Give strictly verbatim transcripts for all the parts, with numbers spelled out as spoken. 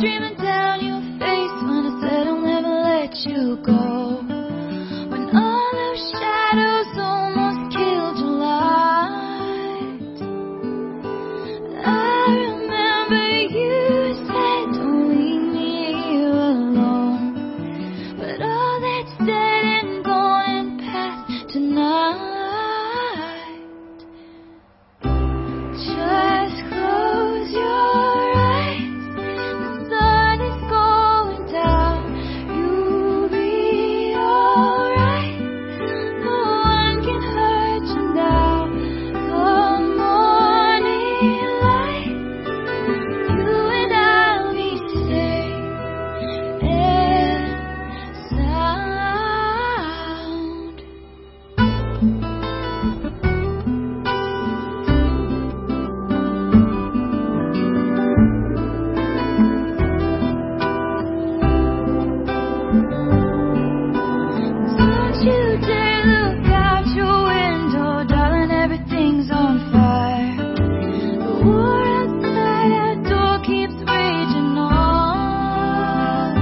streaming down your face when I said I'll never let you go. When all those shadows almost killed your light, I remember you said don't leave me here alone. But all that's dead and gone and past tonight. Just close your eyes. The sun is going down. You'll be alright. No one can hurt you now. Come morning light, you and I'll be safe and sound. Don't you dare look out your window, darling, everything's on fire. The war outside our door keeps raging on.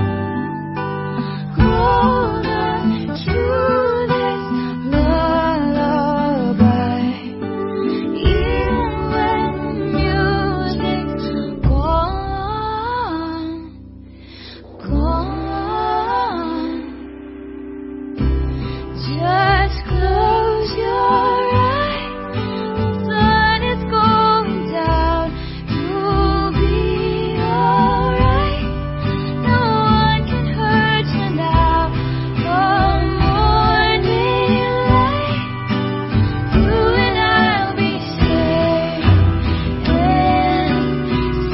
Hold on to this lullaby, even when the music's gone, gone. Just close your eyes. The sun is going down. You'll be alright. No one can hurt you now. Come morning light, you and I'll be safe and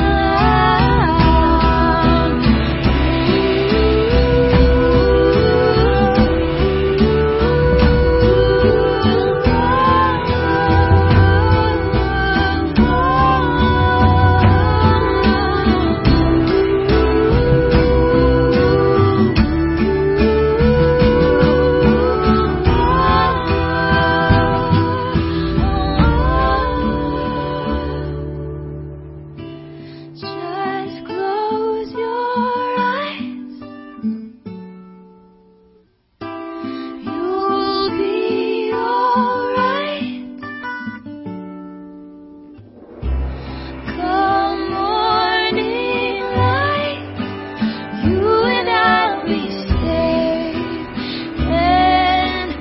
just close your eyes. You'll be alright. Come morning light, you and I'll be safe and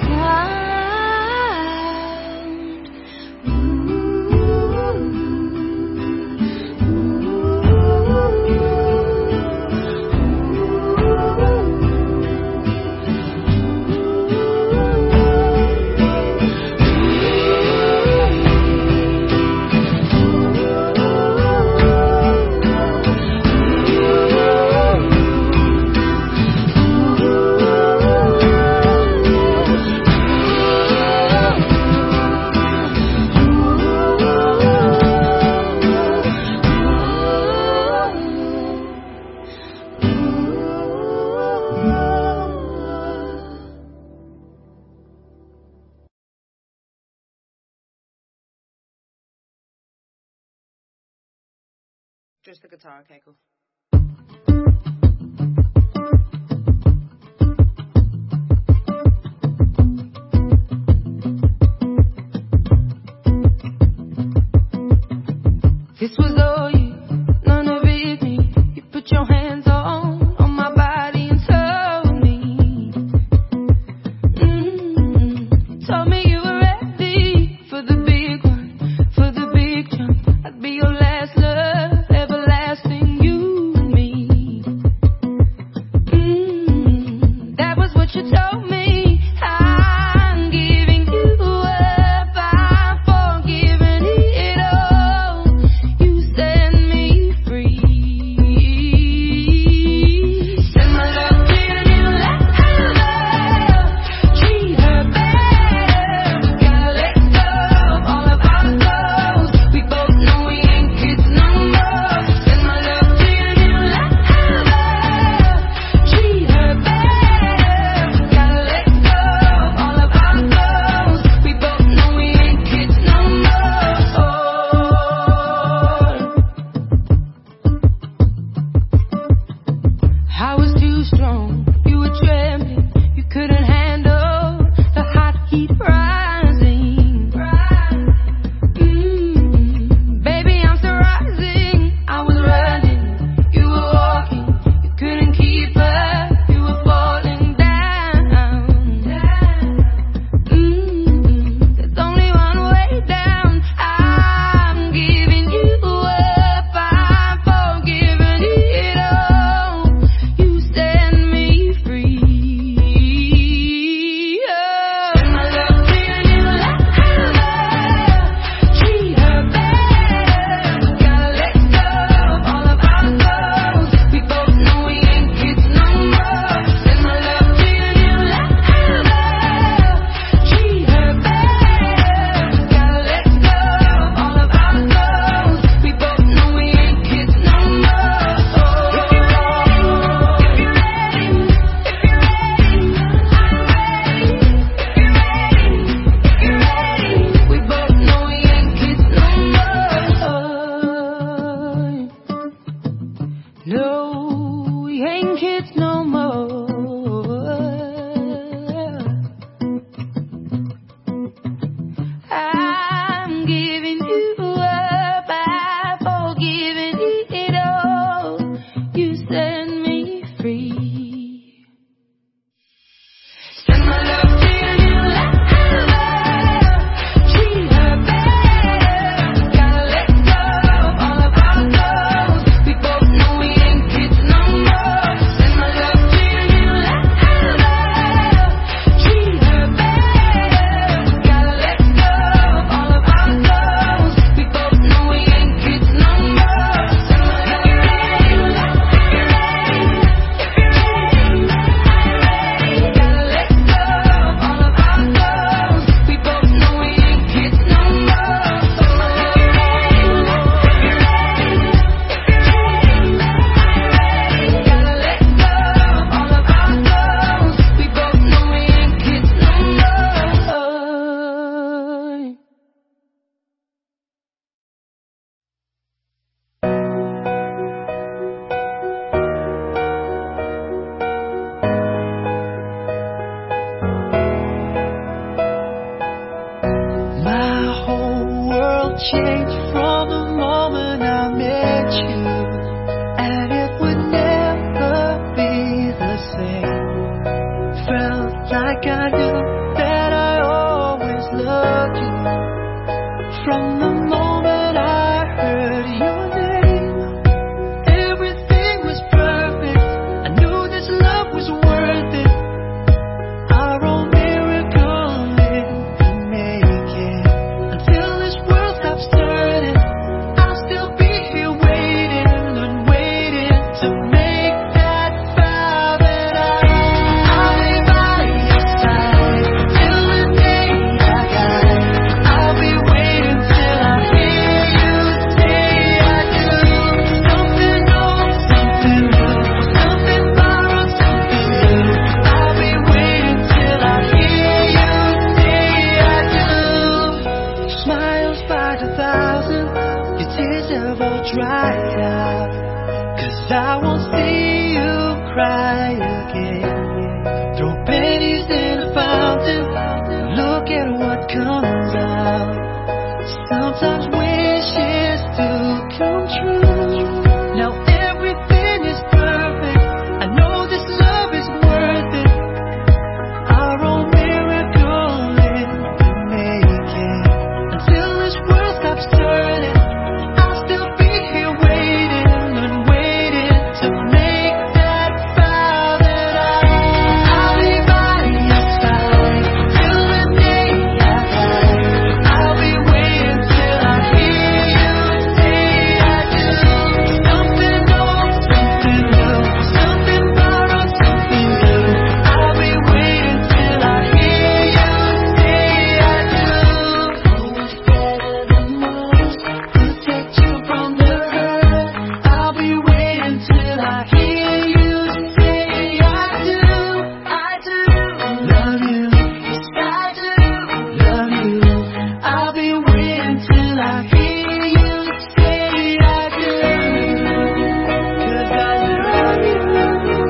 Just the guitar, okay, cool. This was all you, none of it me. You put your hands on, on my body and told me, mm, told me you were ready for the big one, for the big jump. I'd be your last love, everlasting, you and me. Mm, that was what you told me. I'm giving you up, I'm forgiving it all. You set me free. Send my love to your new lover. Treat her better. Gotta let go of all of our goals. We both know we ain't kids no more. out, 'cause I won't see you cry again. Throw pennies in a fountain, look at what comes out. Sometimes wishes do come true. Now everything is perfect, I know this love is worth it. Our own miracle in the making. Until this world stops turning, I'll still be here waiting and waiting to make that vow that I I'll be by your side till the day I die. I'll be waiting till I hear you say I do. Something old, something new, something borrowed, something new. I'll be waiting till I hear you say I do. Oh, what's better than most? Protect you from the hurt. I'll be waiting till I hear you say I do. I do love you. Yes, I do love you. I'll be waiting till I hear you say I do. 'Cause I love you, love you.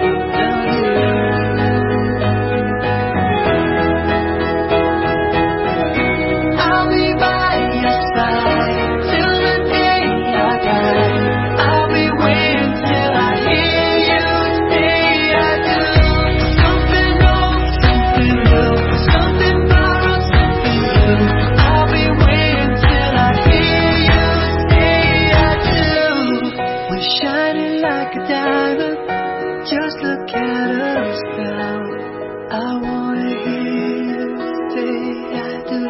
I'll be by your side till the day I die. I'll be waiting till I hear you say I do. Something old, something new, something borrowed, something new. I'll be waiting till I hear you say I do. We're shining like a diamond, just look at us now. I wanna hear you say I do.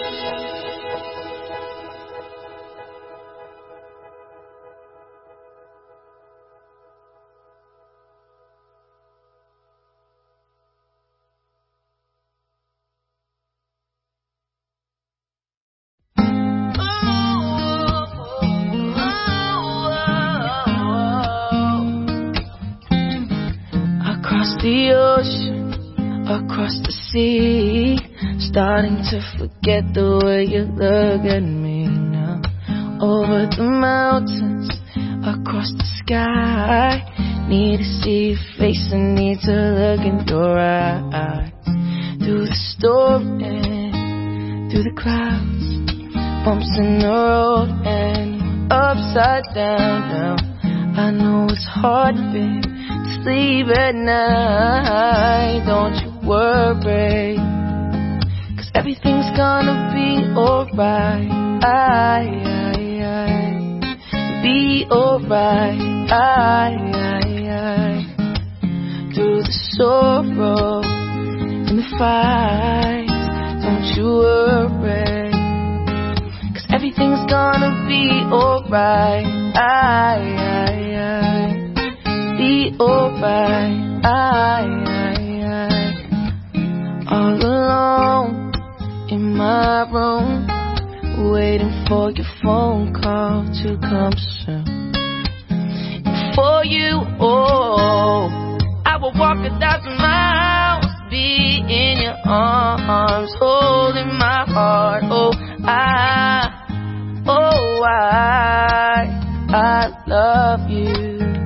Across the ocean, across the sea, starting to forget the way you look at me now. Over the mountains, across the sky, need to see your face and need to look in your eyes. Through the storm and through the clouds, bumps in the road and upside down now. I know it's hard, babe, to sleep at night. Don't you worry, 'cause everything's gonna be alright. I, I, I, be alright. I, I, I, through the sorrow and the fight. Don't you worry, 'cause everything's gonna be alright. I, I, I, be alright. I, I, I, all alone in my room, waiting for your phone call to come soon. And for you, oh, I will walk a thousand miles, be in your arms, holding my heart. Oh, I, oh, I, I love you,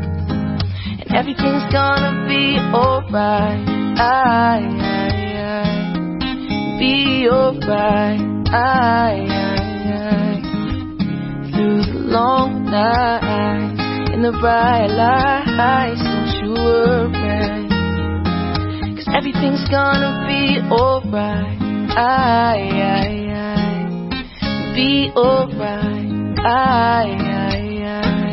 and everything's gonna be alright. I, I, I, be alright. I, I, I, through the long nights and the bright lights. Don't you worry, 'cause everything's gonna be alright. I, I, I, be alright. I, I, I,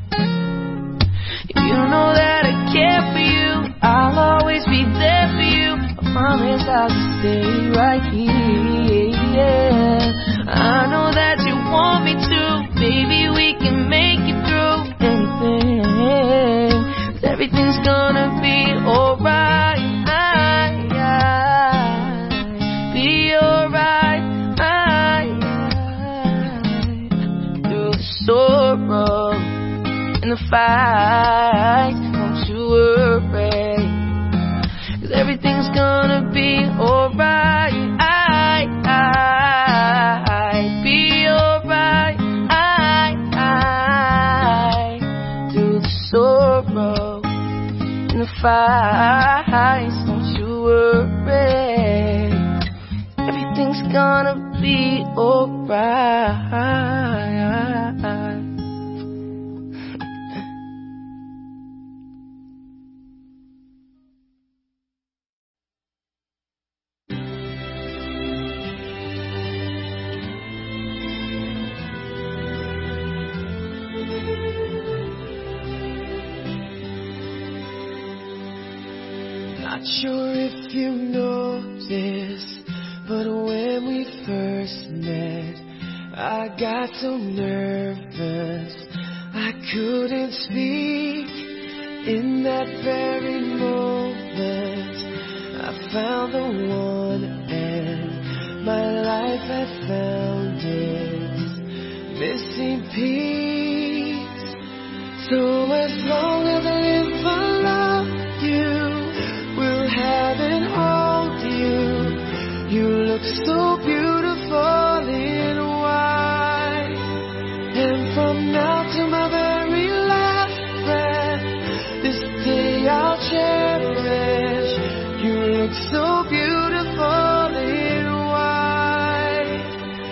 you know that I care for you. I'll always be there for you. I promise I'll stay right here. I know that you want me to. Baby, we can make it through anything. 'Cause everything's gonna be alright. I, I, be alright. I, I, through the sorrow and the fight. Don't you worry, 'cause everything's gonna be alright. I, I, be alright. I, I, unifies. Don't you worry, everything's gonna be alright. Not sure if you noticed, but when we first met, I got so nervous I couldn't speak. In that very moment, I found the one, and my life had found its missing piece. So as long as I live, I love you, will have and hold you. You look so beautiful in white, and from now to my very last breath, this day I'll cherish. You look so beautiful in white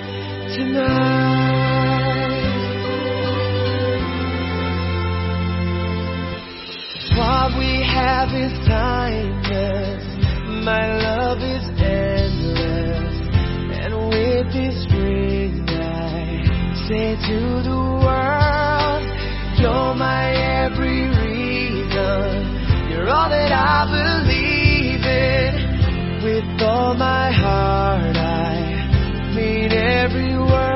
tonight. What we have is timeless, my love is endless, and with this ring I say to the world, you're my every reason, you're all that I believe in. With all my heart I mean every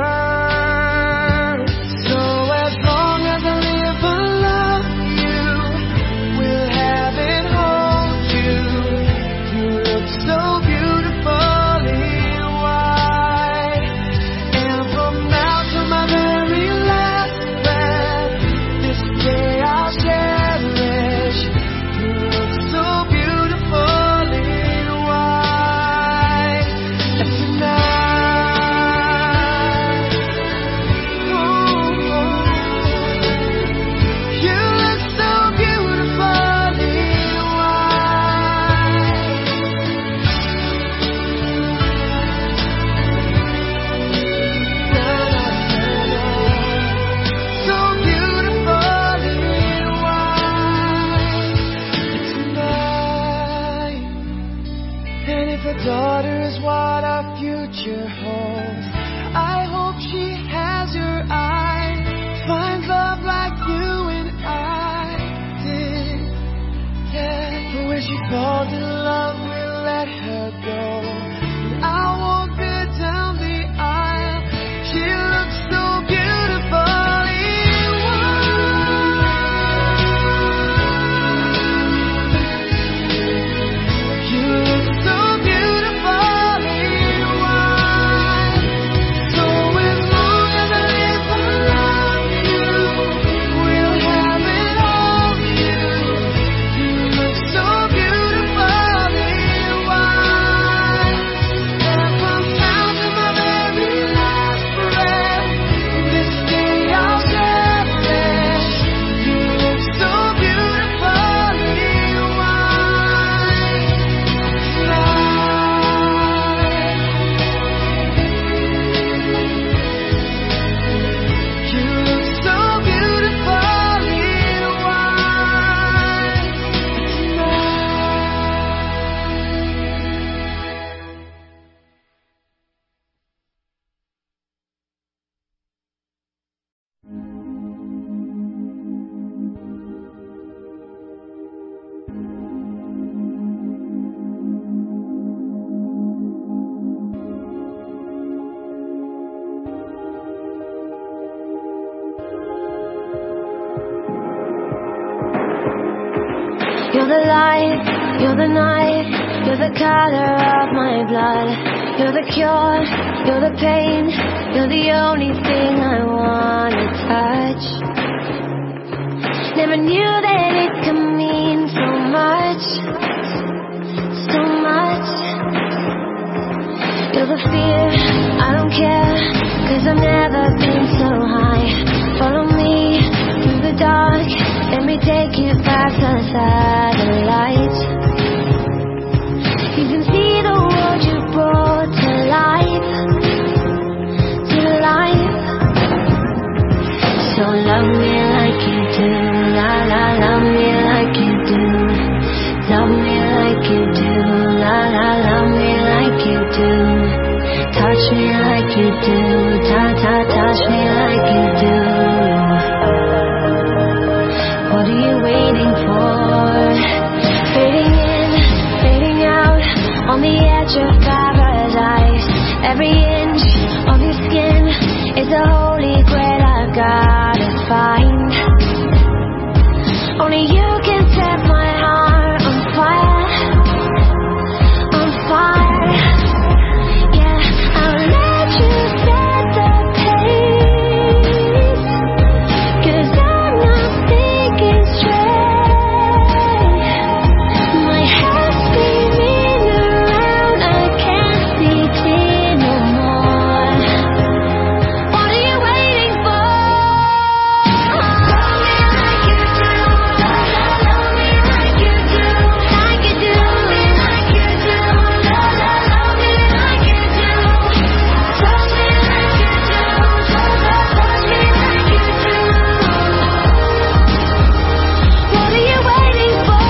word. So as long as I live, I love you, will have and hold you. You look so beautiful in white, and from now to my very last breath, this day I'll cherish. You look so beautiful in white tonight. Oh, oh. You look so beautiful in white. Na, na, na, na. So beautiful in white tonight. And if a daughter is what our future holds, I hope she has your eyes, finds love like you and I did. Yeah, but when she falls in love, we'll let her go, and I'll walk her down the aisle. She looks so beautiful in white. You look so beautiful in white. So as long as I live, I love you, will have it all you. You look so beautiful in white, and from now to my very last breath, this day I'll cherish. You look so beautiful in white tonight. You look so beautiful in white You're the light, you're the night, you're the color of my blood. You're the cure, you're the pain, you're the only thing I wanna touch. Never knew that it could mean so much, so much. You're the fear, I don't care, cause I've never been so high. Follow me through the dark, let me take you back to the satellite. me like you do. La la, love me like you do. Love me like you do. La la, love me like you do. Touch me like you do. Ta ta, touch me like you do. What are you waiting for? Fading in, fading out, on the edge of paradise. Every inch of your skin is a holy grail I've gotta find. Only you can set my heart on fire, on fire. Yeah, I'll let you set the pace, 'cause I'm not thinking straight. My head's spinning around, I can't see clear no more. What are you waiting for? Love me like you do. Love me like you do. Like you do. Like you do. Love me like you do. Touch me like you do. Touch me like you do. What are you waiting for?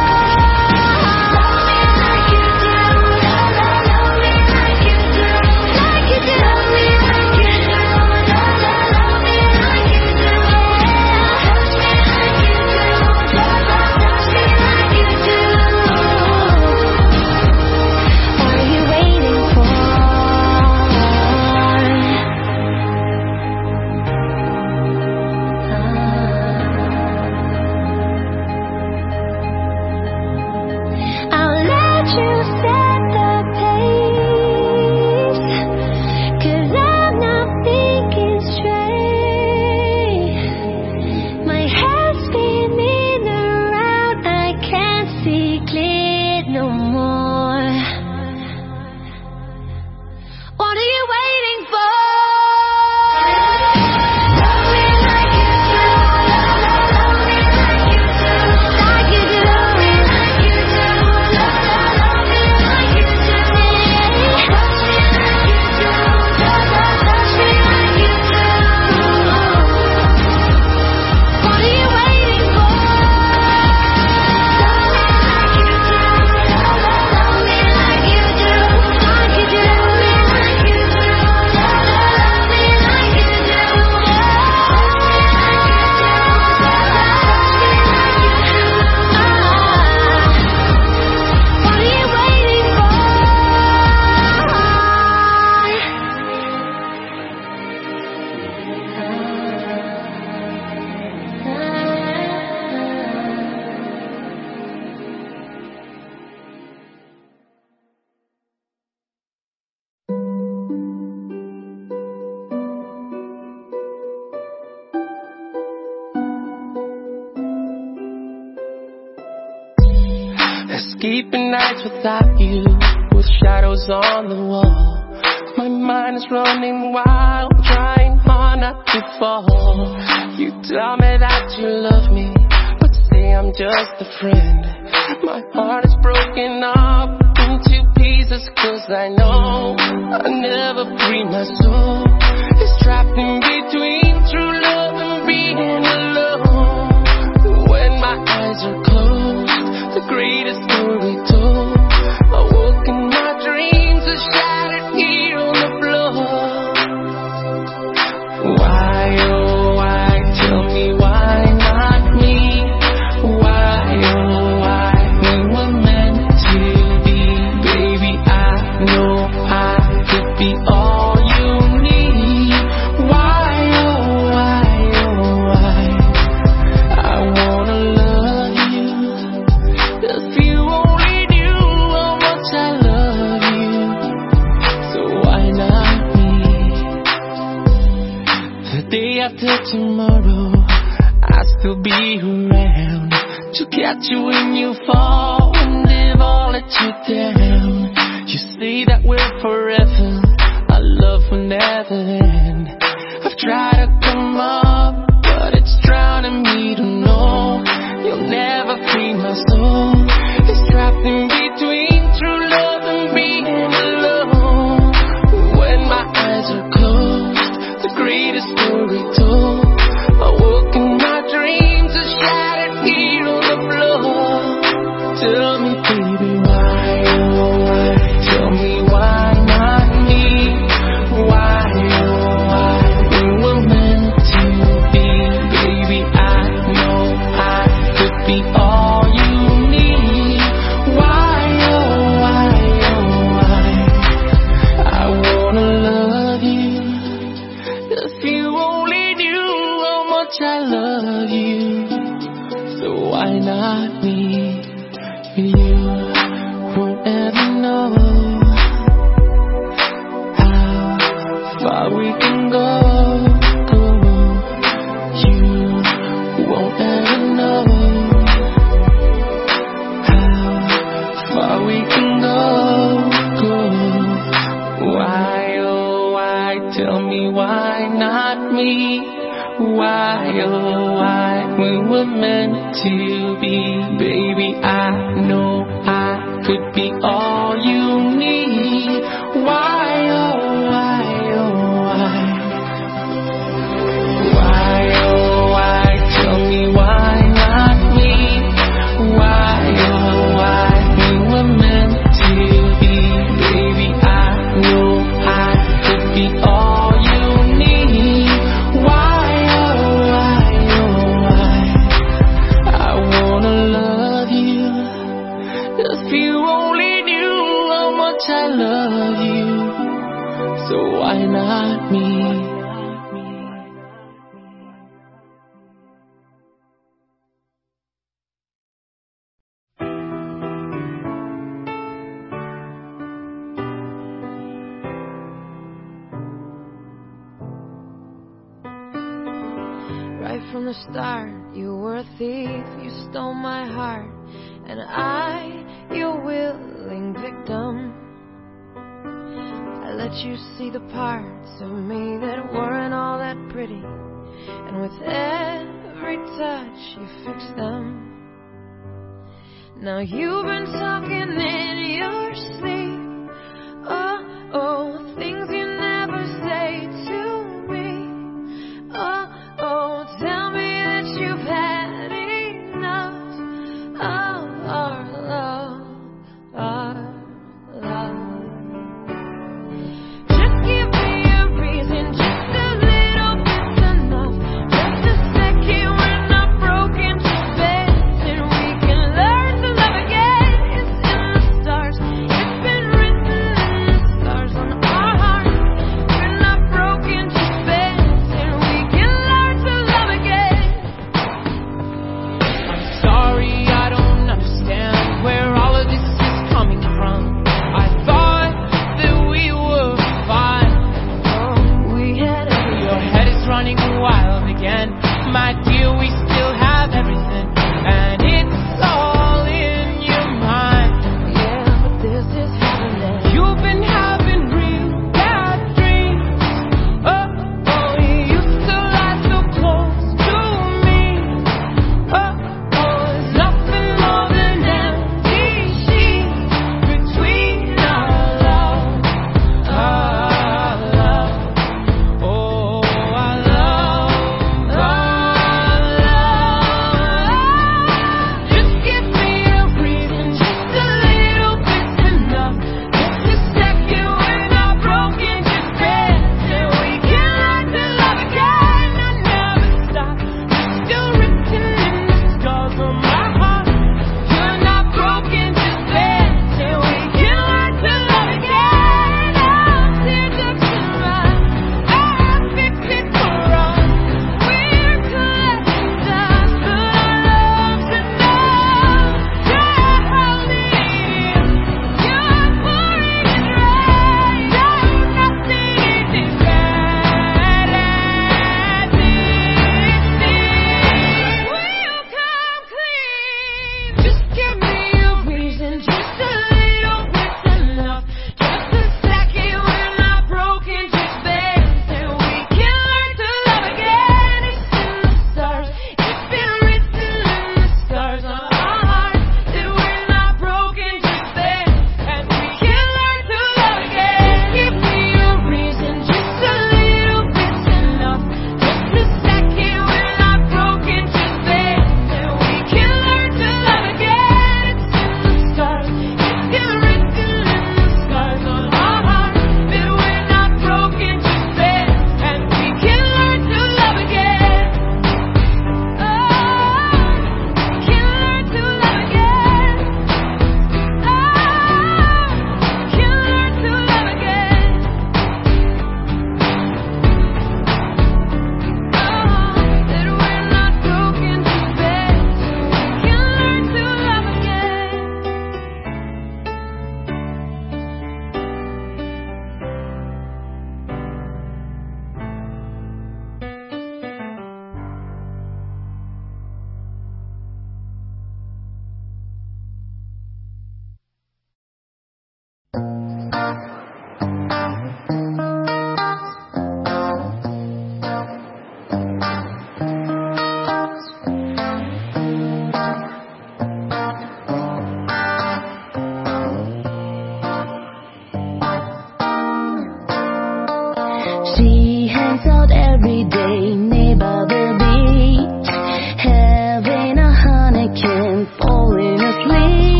Love me like you do. Love me like you do. Like you do. Love me like you do. Love me like you do. Touch me like you do. Touch me like you do. What are you waiting for? I'll let you set the pace, 'cause I'm not thinking straight. My head's spinning around, I can't see clear no more. What are you waiting for? Love me like you do. Love me like you do. Like you do. Love me like you do. Love me like you do. Touch me like you do. Touch me like you do. What are you waiting for? Love me like you do. Love me like you do. Like you do. Love me like you do. Love me like you do. What are you waiting for? Escaping nights without you, with shadows on the wall. My mind is running wild, trying hard not to fall. You tell me that you love me, but say I'm just a friend. My heart is broken up into pieces, 'cause I know I'll never free my soul. It's trapped in between true love and being alone. When my eyes are closed, the greatest story told. I woke in my dreams, are shattered here on the floor. Why, oh why, tell me why not me? Why, oh why, we were meant to be. Baby, I know I could be all you need. Why, oh why, oh why, I wanna love you. If you only knew how much I love you, so why not me? The day after tomorrow, I'll still be around to catch you when you fall and never all let you down. You say that we're forever, our love will never end. I've tried to come up, but it's drowning me to know you'll never free my soul. It's trapped in between true love and being alone. When my eyes are closed, the greatest story told. I woke in not me? You won't ever know how far we can go, go. You won't ever know how far we can go, go. Why, oh why, tell me why not me? Why, oh why, we were meant to be. Baby, I know I could be all you need. Why, oh why, oh why? Why, oh why, tell me why not me? Why, oh why, we were meant to be. Baby, I know I could be all you need. Why? If you only knew how much I love you, so why not me? Right from the start, you were a thief, you stole my heart, and I, your willing victim. I let you see the parts of me that weren't all that pretty, and with every touch you fixed them. Now you've been talking in your sleep, oh, oh, things you never say to me, oh, oh, tell me that you've had enough of our love, our love. Just give me a reason, just a little bit's enough. Just a second when I'm broken to bed, and we can learn to love again. It's in the stars.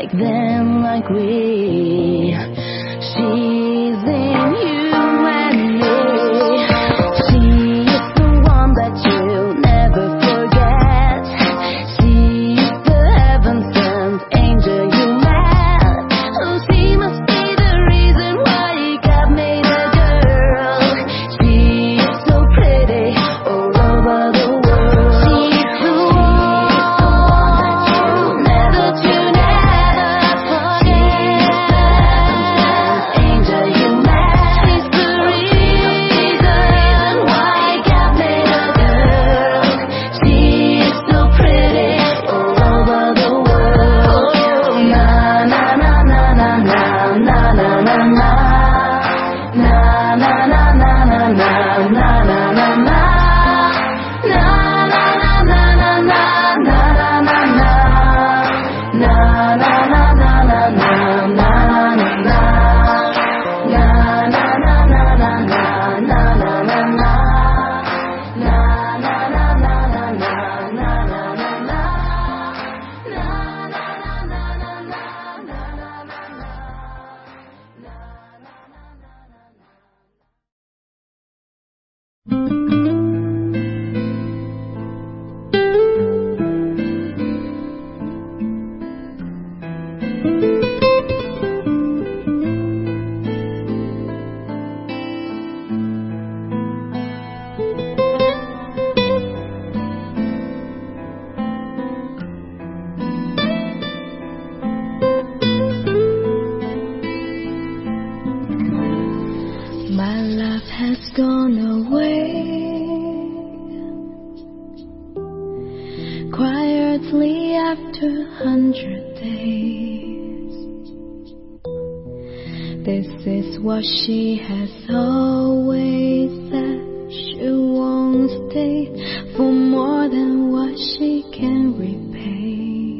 like them, like we. She's in you and me. She is the one that you'll never forget. She's the heaven-sent angel you met. Oh, she must be the reason why God made a girl. She's so pretty all over the world. She's the one that you'll never, that you never forget. Angel you met. She's the reason why God made a girl. She's so pretty all over the world. Na na na na na na na na na na. Na na na na na na na na na na. Na na na na na na na na na na. Na na na na na na na na na. Na na na na na na na na na na. Na na na na na na na na na na. Na na na na na na na na na. My love has gone away quietly after a hundred days. This is what she has always said. She won't stay for more than what she can repay.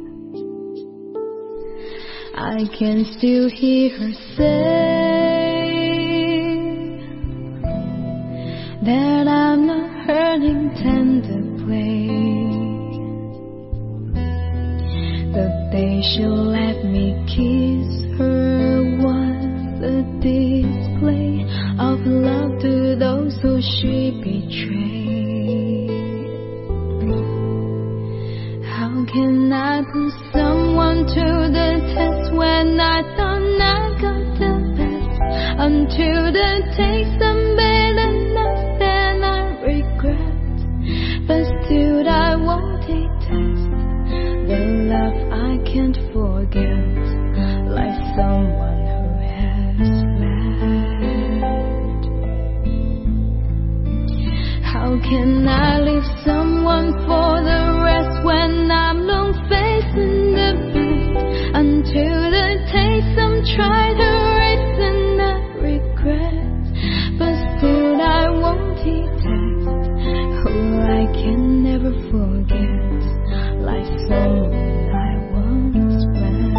I can still hear her say that I'm not hurting tender play. The day she let me kiss her was a display of love to those who she betrayed. How can I put someone to the test when I thought I got the best? Until the taste of bitterness, then I regret. But still I won't detest the love I can't forget, like someone who has left. How can I leave someone for the rest when I'm long facing the best? Until the taste I'm trying to erase and I regret. But still I won't detect who I can never forget, like someone I once met.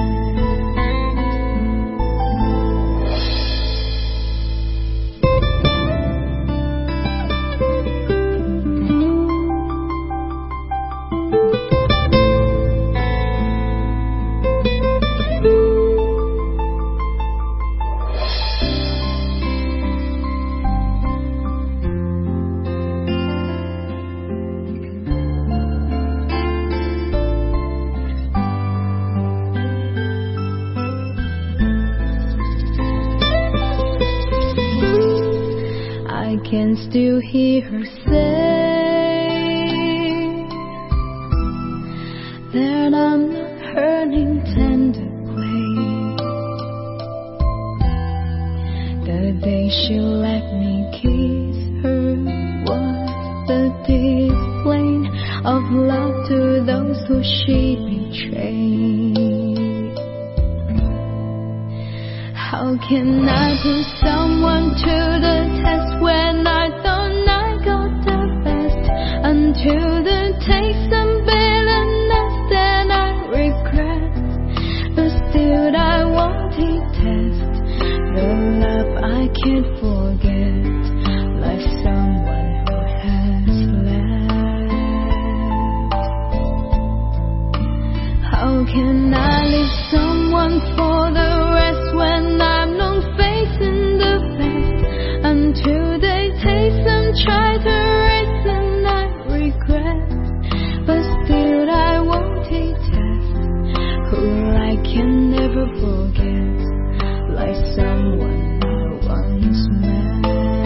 I can still hear her say that I'm not hurting tender play. The day she let me kiss her was the display of love to those who she betrayed. How can I put someone to the test when I thought I got the best? Until the taste of bitterness, then I regret. But still I won't detest the love I can't forget, like someone who has left. How can I live so someone for the rest when I'm not facing the best. Until they taste and try to erase and I regret. But still I won't detest who I can never forget, like someone I once met.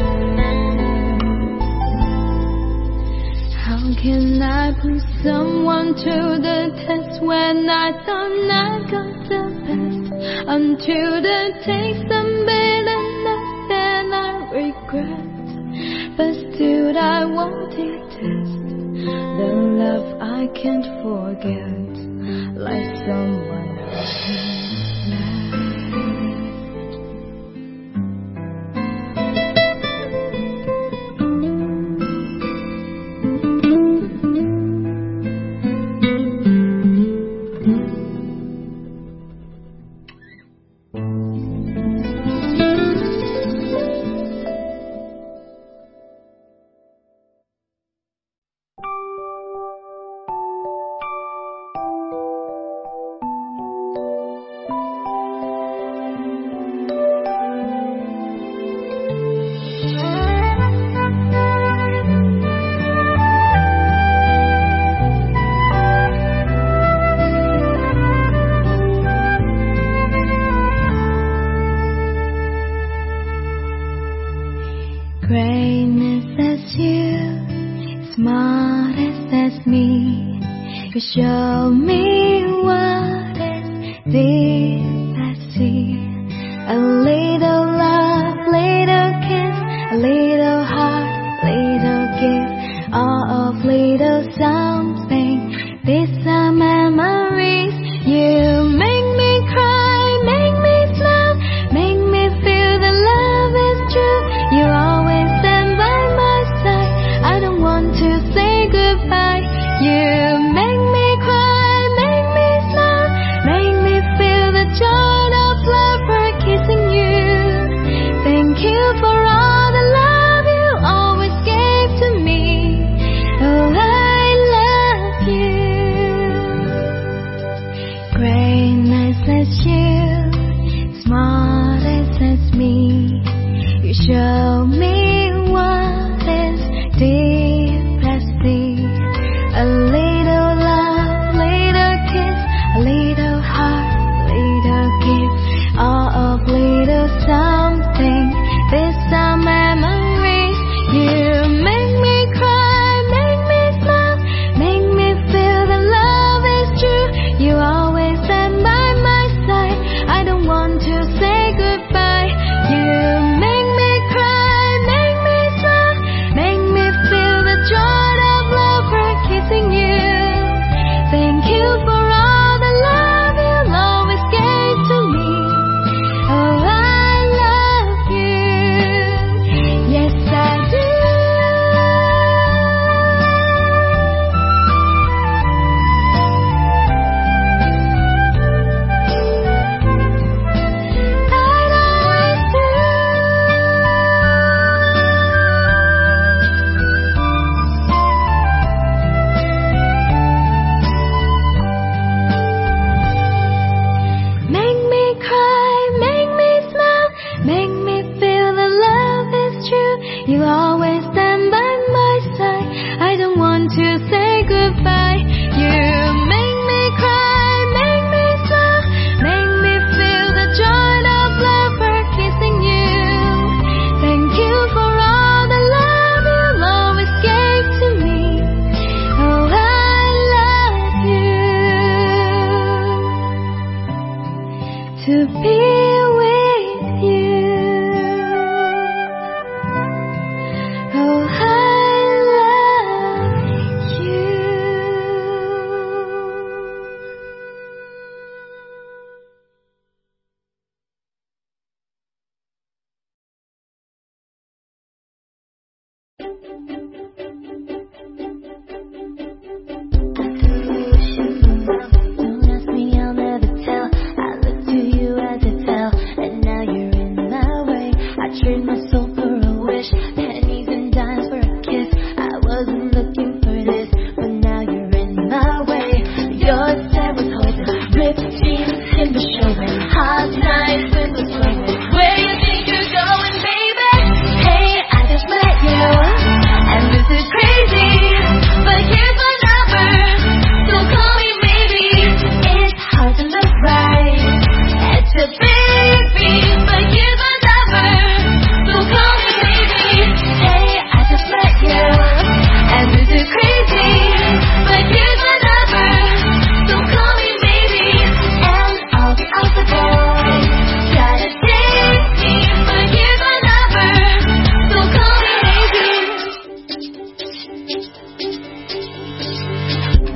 How can I put someone to the test when I thought I got the best? Until the taste and bitterness then I regret. But still I won't detest the love I can't forget, like someone else met. Greatness as you, smartest as me, you show me what is deep at sea. A little love, little kiss, a little heart, little gift, all of little something. These are memories. You make me cry, make me smile, make me feel that love is true. You always stand by my side. I don't want to say goodbye. You make me cry, make me smile, make me feel the joy of love for kissing you.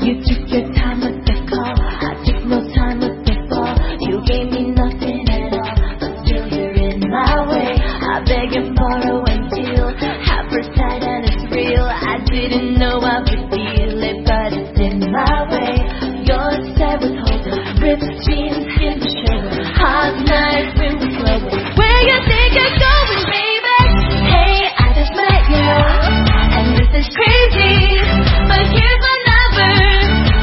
You took your time with the call, I took no time with the fall. You gave me nothing at all, but still you're in my way. I beg and borrow until half her sight and it's real. I didn't know I could feel it, but it's in my way. You're upset with hope, ripped jeans in the shower, hot nights in the club. Where you think you're going, baby? Hey, I just met you, and this is crazy, but here's my number.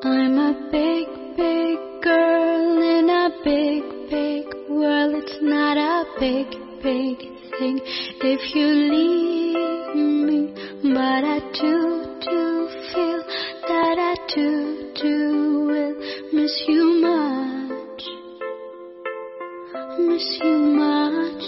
I'm a big, big girl in a big, big world. It's not a big, big thing if you leave me, but I do, do feel that I do, do will miss you much, miss you much.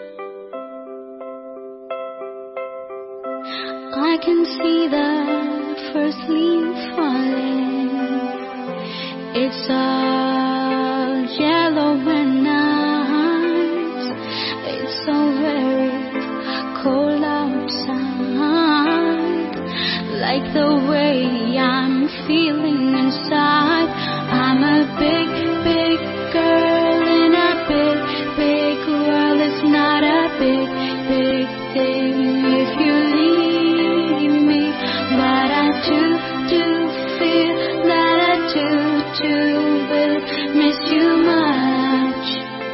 I can see the first leaf falling. It's all yellow and nice. It's so very cold outside, like the way I'm feeling inside. I'm a big, big girl in a big, big world. It's not a big, big thing if you leave me, but I do, do feel that I do, do will miss you much,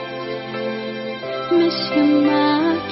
miss you much.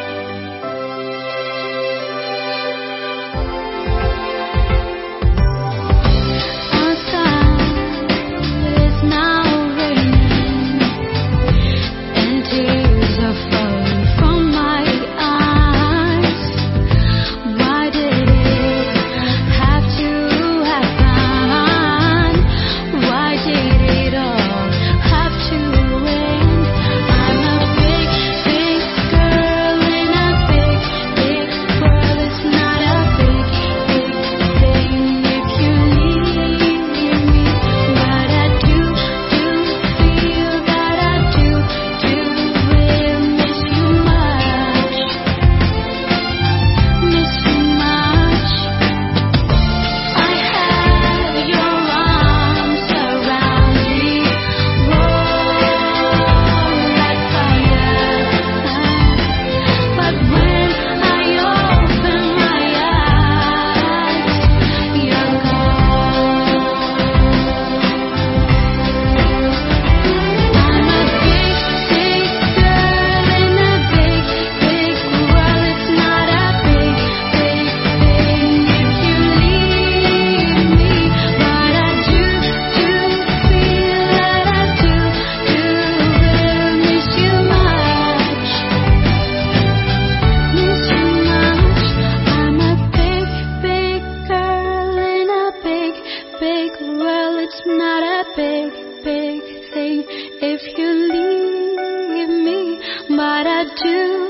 Outside it's now raining, and tears are falling from my eyes. Why did it have to happen? Why did it all have to end? I'm a big, big girl in a big, big world. It's not a big, big thing if you leave me, but I do, do feel that I do, do will miss you much, miss you much. I have your arms around me, warm like fire. But when I open my eyes, you're gone. I'm a big, big girl in a big, big world. It's not a big, big thing if you leave me, but I do, do feel that I do, do will miss you much, miss you much. I'm a big, big girl in a big, big world. It's not a big, big thing if you leave me, but I do.